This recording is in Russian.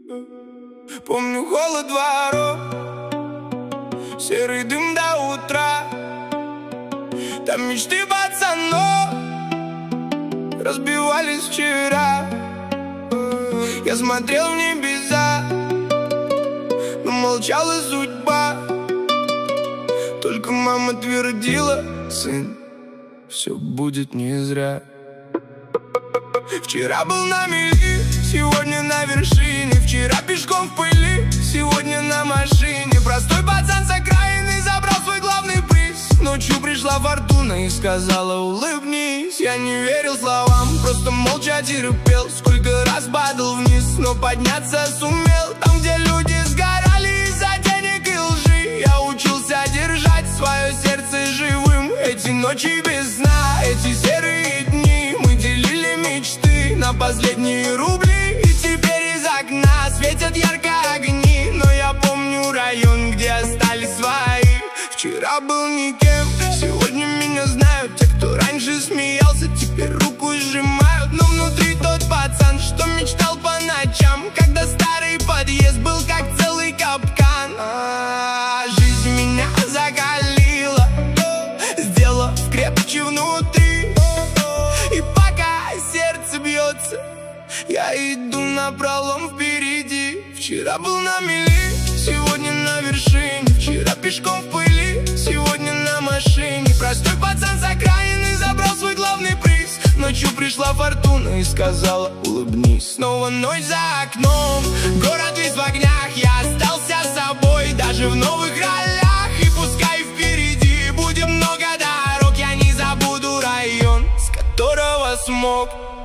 Помню холод дворов, серый дым до утра. Там мечты пацанов разбивались вчера. Я смотрел в небеса, но молчала судьба. Только мама твердила: сын, все будет не зря. Вчера был на мели, сегодня на вершине. Вчера пешком в пыли, сегодня на машине. Простой пацан с окраины забрал свой главный приз. Ночью пришла фортуна и сказала: улыбнись. Я не верил словам, просто молча терпел. Сколько раз падал вниз, но подняться сумел. Там, где люди сгорали из-за денег и лжи, я учился держать свое сердце живым. Эти ночи без сна, эти серые дни, мы делили мечты на последние рубли. И теперь из окна светят ярко огни, но я помню район, где остались свои. Вчера был никем, сегодня меня знают. Те, кто раньше смеялся, теперь руку сжимают. Но внутри тот пацан, что мечтал по ночам, когда старый подъезд был как целый капкан. Жизнь меня закалила, сделав крепче внутри. И пока сердце бьется, я иду напролом впереди. Вчера был на мели, сегодня на вершине. Вчера пешком в пыли, сегодня на машине. Простой пацан с окраины забрал свой главный приз. Ночью пришла фортуна и сказала: улыбнись. Снова ночь за окном, город весь в огнях. Я остался собой, даже в новых ролях. И пускай впереди будет много дорог, я не забуду район, с которого смог